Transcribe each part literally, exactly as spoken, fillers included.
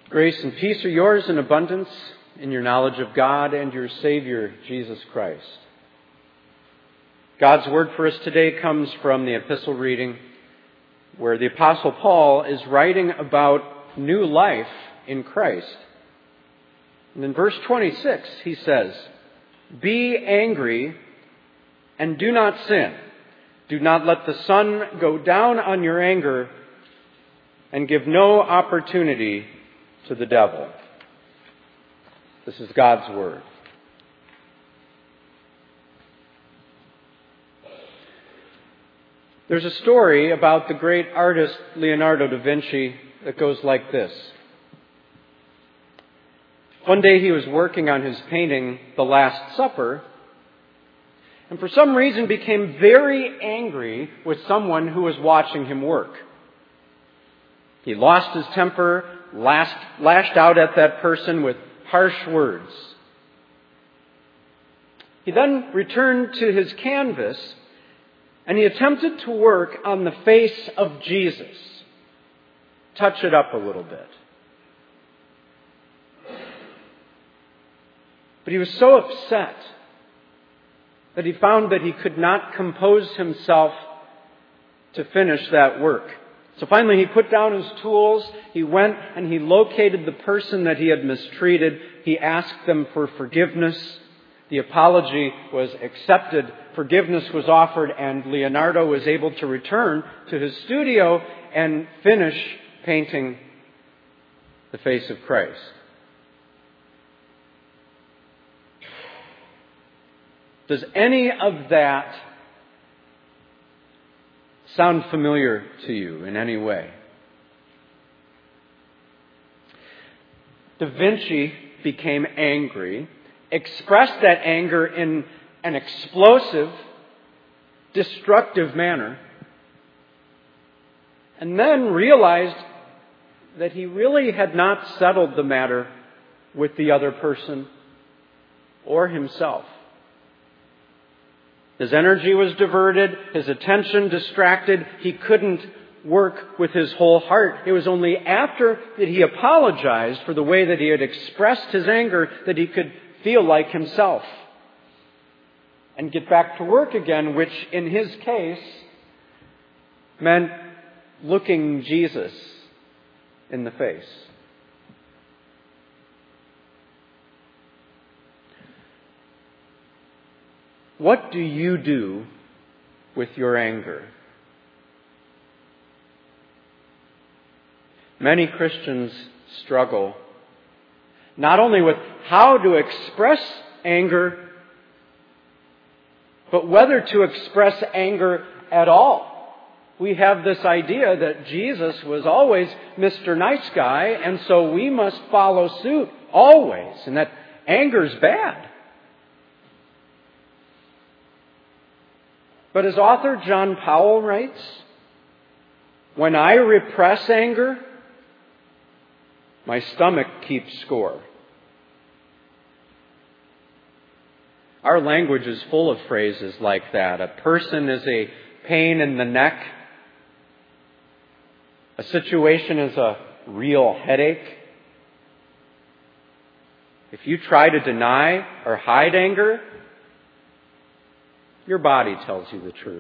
Grace and peace are yours in abundance in your knowledge of God and your Savior, Jesus Christ. God's word for us today comes from the epistle reading where the Apostle Paul is writing about new life in Christ. And in verse twenty-six, he says, "Be angry and do not sin. Do not let the sun go down on your anger and give no opportunity to the devil." This is God's word. There's a story about the great artist Leonardo da Vinci that goes like this. One day he was working on his painting, The Last Supper, and for some reason became very angry with someone who was watching him work. He lost his temper, lashed, lashed out at that person with harsh words. He then returned to his canvas and he attempted to work on the face of Jesus, touch it up a little bit. But he was so upset that he found that he could not compose himself to finish that work. So finally he put down his tools, he went and he located the person that he had mistreated. He asked them for forgiveness. The apology was accepted, forgiveness was offered, and Leonardo was able to return to his studio and finish painting the face of Christ. Does any of that sound familiar to you in any way? Da Vinci became angry, expressed that anger in an explosive, destructive manner, and then realized that he really had not settled the matter with the other person or himself. His energy was diverted, his attention distracted. He couldn't work with his whole heart. It was only after that he apologized for the way that he had expressed his anger that he could feel like himself and get back to work again, which in his case meant looking Jesus in the face. What do you do with your anger? Many Christians struggle not only with how to express anger, but whether to express anger at all. We have this idea that Jesus was always Mister Nice Guy, and so we must follow suit always, and that anger's bad. But as author John Powell writes, "When I repress anger, my stomach keeps score." Our language is full of phrases like that. A person is a pain in the neck. A situation is a real headache. If you try to deny or hide anger, your body tells you the truth.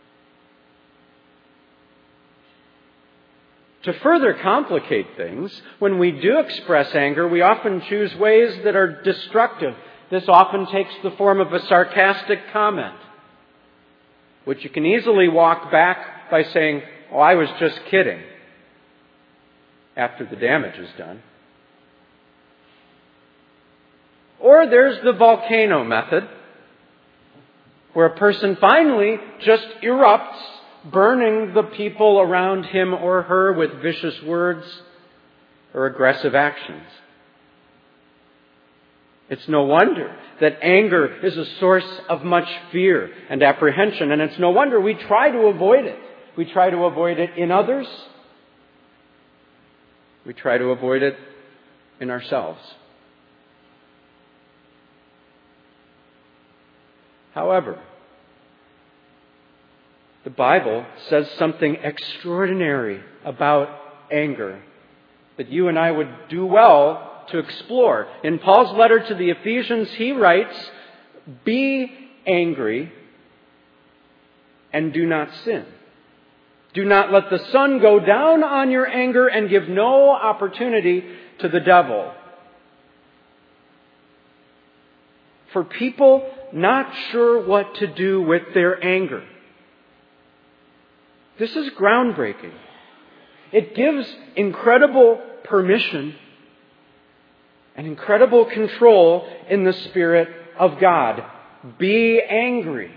To further complicate things, when we do express anger, we often choose ways that are destructive. This often takes the form of a sarcastic comment, which you can easily walk back by saying, "Oh, I was just kidding," after the damage is done. Or there's the volcano method, where a person finally just erupts, burning the people around him or her with vicious words or aggressive actions. It's no wonder that anger is a source of much fear and apprehension, and it's no wonder we try to avoid it. We try to avoid it in others. We try to avoid it in ourselves. However, the Bible says something extraordinary about anger that you and I would do well to explore. In Paul's letter to the Ephesians, he writes, "Be angry and do not sin. Do not let the sun go down on your anger and give no opportunity to the devil." For people not sure what to do with their anger, this is groundbreaking. It gives incredible permission and incredible control in the Spirit of God. Be angry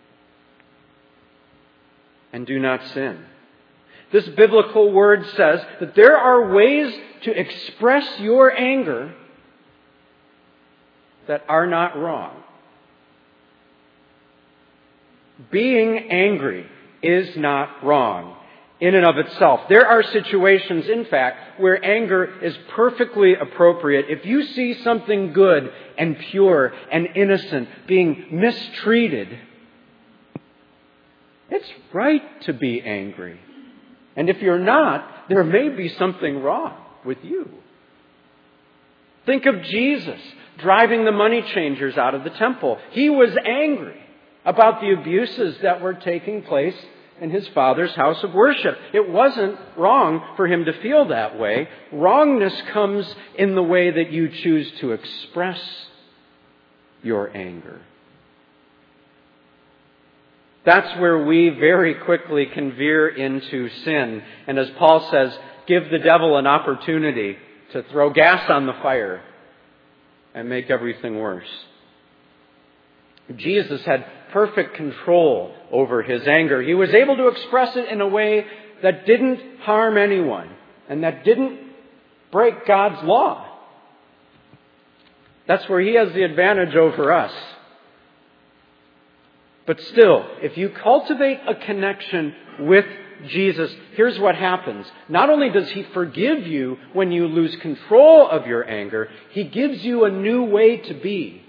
and do not sin. This biblical word says that there are ways to express your anger that are not wrong. Being angry is not wrong in and of itself. There are situations, in fact, where anger is perfectly appropriate. If you see something good and pure and innocent being mistreated, it's right to be angry. And if you're not, there may be something wrong with you. Think of Jesus driving the money changers out of the temple. He was angry about the abuses that were taking place in his Father's house of worship. It wasn't wrong for him to feel that way. Wrongness comes in the way that you choose to express your anger. That's where we very quickly can veer into sin. And as Paul says, give the devil an opportunity to throw gas on the fire and make everything worse. Jesus had perfect control over his anger. He was able to express it in a way that didn't harm anyone and that didn't break God's law. That's where he has the advantage over us. But still, if you cultivate a connection with Jesus, here's what happens. Not only does he forgive you when you lose control of your anger, he gives you a new way to be.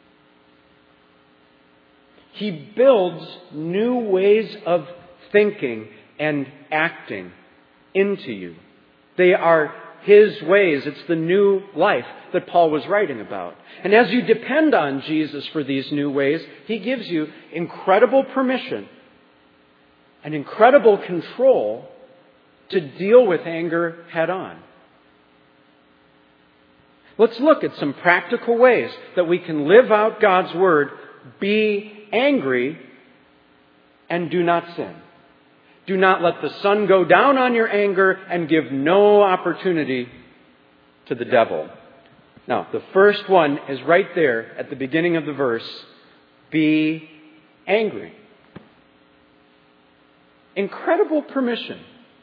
He builds new ways of thinking and acting into you. They are his ways. It's the new life that Paul was writing about. And as you depend on Jesus for these new ways, he gives you incredible permission and incredible control to deal with anger head on. Let's look at some practical ways that we can live out God's word. Be angry and do not sin. Do not let the sun go down on your anger and give no opportunity to the devil. Now, the first one is right there at the beginning of the verse. Be angry. Incredible permission.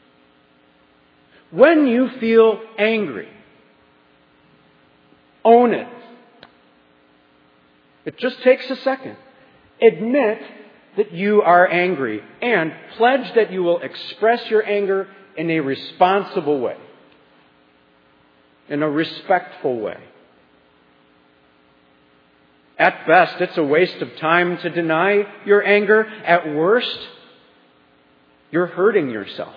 When you feel angry, own it. It just takes a second. Admit that you are angry and pledge that you will express your anger in a responsible way, in a respectful way. At best, it's a waste of time to deny your anger. At worst, you're hurting yourself.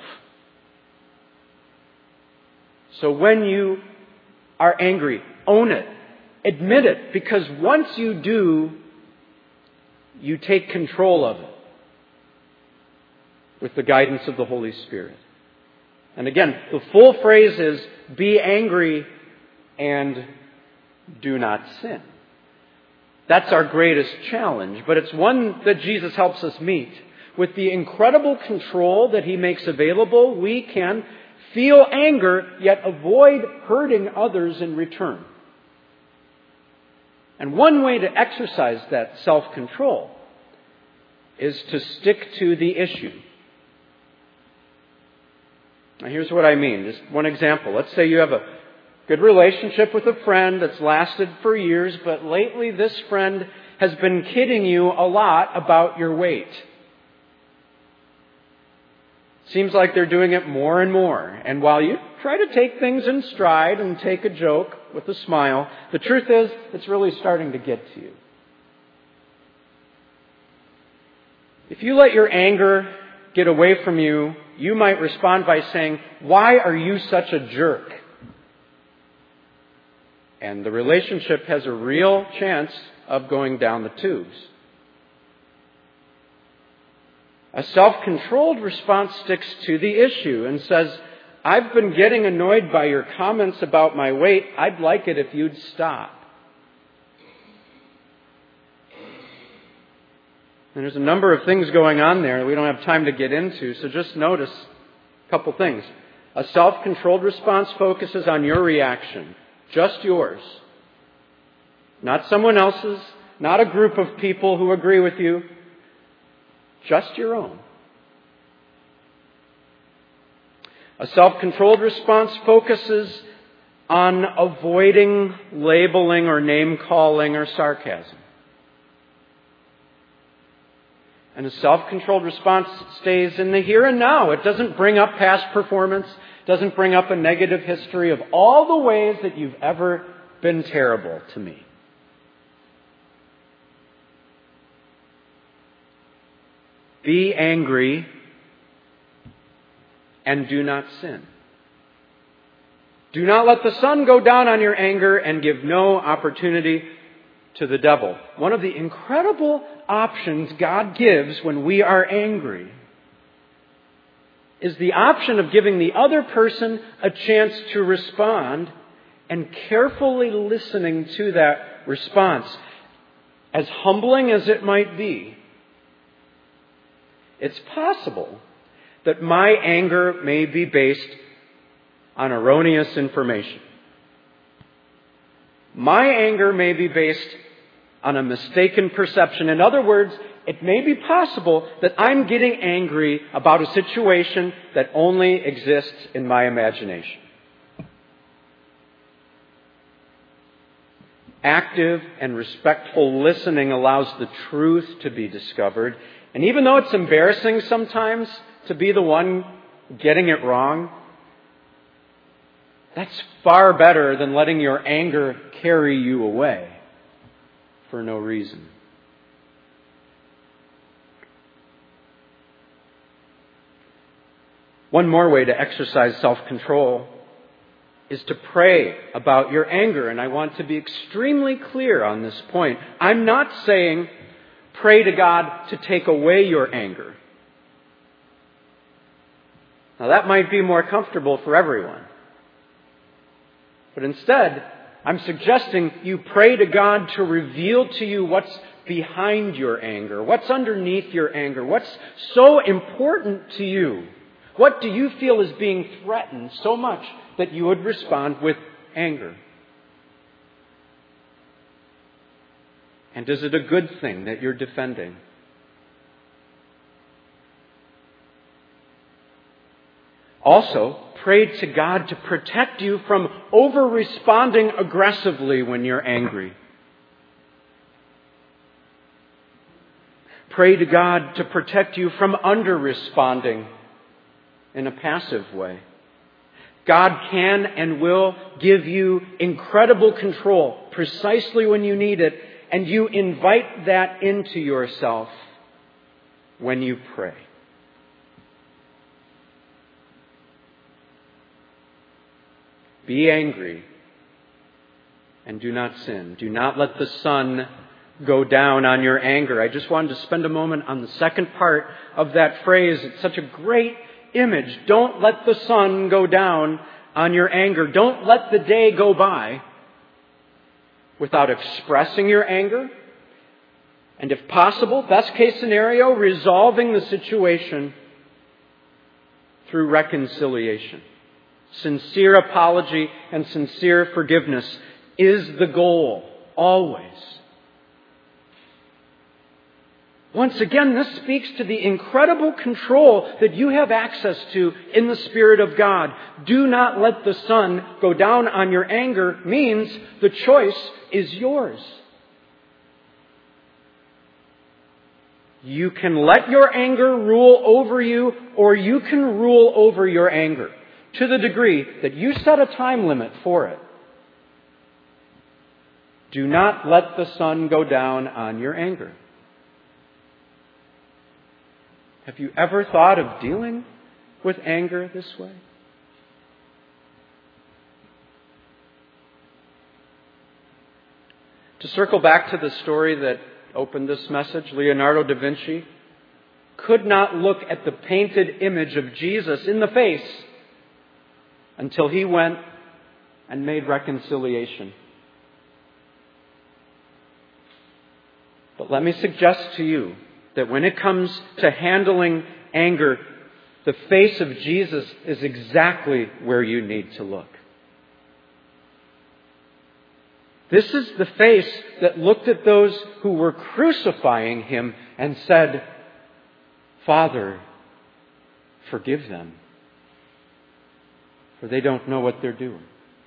So when you are angry, own it. Admit it, because once you do, you take control of it with the guidance of the Holy Spirit. And again, the full phrase is, be angry and do not sin. That's our greatest challenge, but it's one that Jesus helps us meet. With the incredible control that he makes available, we can feel anger, yet avoid hurting others in return. And one way to exercise that self-control is to stick to the issue. Now, here's what I mean. Just one example. Let's say you have a good relationship with a friend that's lasted for years, but lately this friend has been kidding you a lot about your weight. Seems like they're doing it more and more. And while you try to take things in stride and take a joke with a smile, the truth is, it's really starting to get to you. If you let your anger get away from you, you might respond by saying, "Why are you such a jerk?" And the relationship has a real chance of going down the tubes. A self-controlled response sticks to the issue and says, I've been getting annoyed by your comments about my weight. I'd like it if you'd stop. And there's a number of things going on there that we don't have time to get into, so just notice a couple things. A self-controlled response focuses on your reaction, just yours. Not someone else's, not a group of people who agree with you, just your own. A self-controlled response focuses on avoiding labeling or name-calling or sarcasm. And a self-controlled response stays in the here and now. It doesn't bring up past performance, doesn't bring up a negative history of all the ways that you've ever been terrible to me. Be angry and do not sin. Do not let the sun go down on your anger and give no opportunity to the devil. One of the incredible options God gives when we are angry is the option of giving the other person a chance to respond and carefully listening to that response. As humbling as it might be, it's possible that my anger may be based on erroneous information. My anger may be based on a mistaken perception. In other words, it may be possible that I'm getting angry about a situation that only exists in my imagination. Active and respectful listening allows the truth to be discovered. And even though it's embarrassing sometimes to be the one getting it wrong, that's far better than letting your anger carry you away for no reason. One more way to exercise self-control is to pray about your anger. And I want to be extremely clear on this point. I'm not saying pray to God to take away your anger. Now that might be more comfortable for everyone. But instead, I'm suggesting you pray to God to reveal to you what's behind your anger, what's underneath your anger, what's so important to you. What do you feel is being threatened so much that you would respond with anger? And is it a good thing that you're defending? Also, pray to God to protect you from over-responding aggressively when you're angry. Pray to God to protect you from under-responding in a passive way. God can and will give you incredible control precisely when you need it, and you invite that into yourself when you pray. Be angry and do not sin. Do not let the sun go down on your anger. I just wanted to spend a moment on the second part of that phrase. It's such a great image. Don't let the sun go down on your anger. Don't let the day go by without expressing your anger. And if possible, best case scenario, resolving the situation through reconciliation. Sincere apology and sincere forgiveness is the goal, always. Once again, this speaks to the incredible control that you have access to in the Spirit of God. Do not let the sun go down on your anger means the choice is yours. You can let your anger rule over you, or you can rule over your anger to the degree that you set a time limit for it. Do not let the sun go down on your anger. Have you ever thought of dealing with anger this way? To circle back to the story that opened this message, Leonardo da Vinci could not look at the painted image of Jesus in the face until he went and made reconciliation. But let me suggest to you that when it comes to handling anger, the face of Jesus is exactly where you need to look. This is the face that looked at those who were crucifying him and said, "Father, forgive them, for they don't know what they're doing."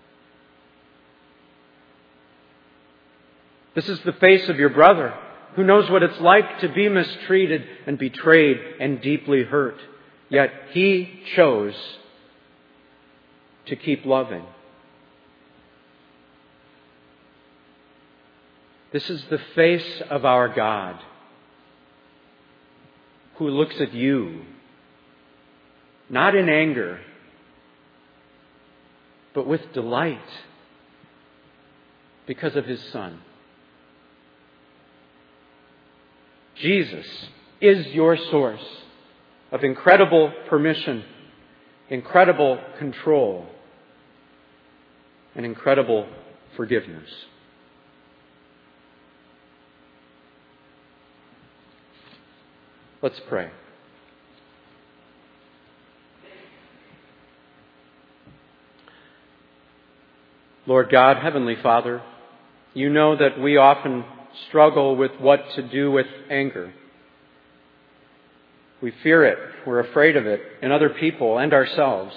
This is the face of your brother who knows what it's like to be mistreated and betrayed and deeply hurt. Yet he chose to keep loving. This is the face of our God who looks at you, not in anger, but with delight because of His Son. Jesus is your source of incredible permission, incredible control, and incredible forgiveness. Let's pray. Lord God, Heavenly Father, you know that we often struggle with what to do with anger. We fear it, we're afraid of it in other people and ourselves.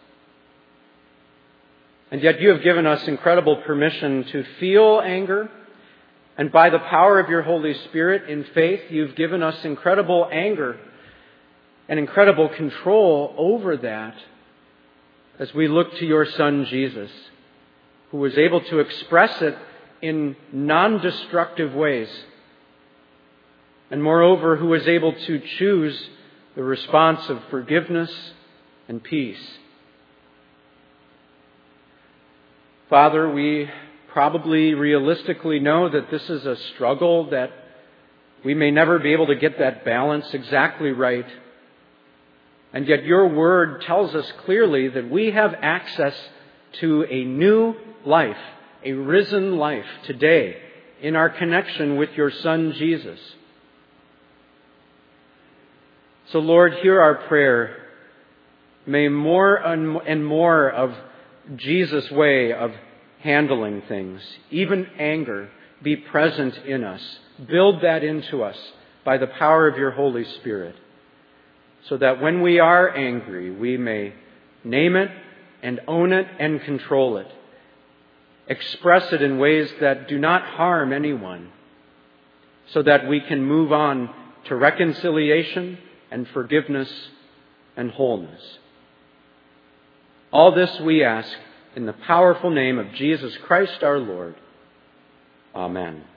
And yet you have given us incredible permission to feel anger, and by the power of your Holy Spirit in faith, you've given us incredible anger and incredible control over that as we look to your Son Jesus, who was able to express it in non-destructive ways. And moreover, who was able to choose the response of forgiveness and peace. Father, we probably realistically know that this is a struggle, that we may never be able to get that balance exactly right. And yet your word tells us clearly that we have access to a new life, a risen life today in our connection with your Son Jesus. So Lord, hear our prayer. May more and more of Jesus' way of handling things, even anger, be present in us. Build that into us by the power of your Holy Spirit, so that when we are angry, we may name it and own it and control it. Express it in ways that do not harm anyone, so that we can move on to reconciliation and forgiveness and wholeness. All this we ask in the powerful name of Jesus Christ our Lord. Amen.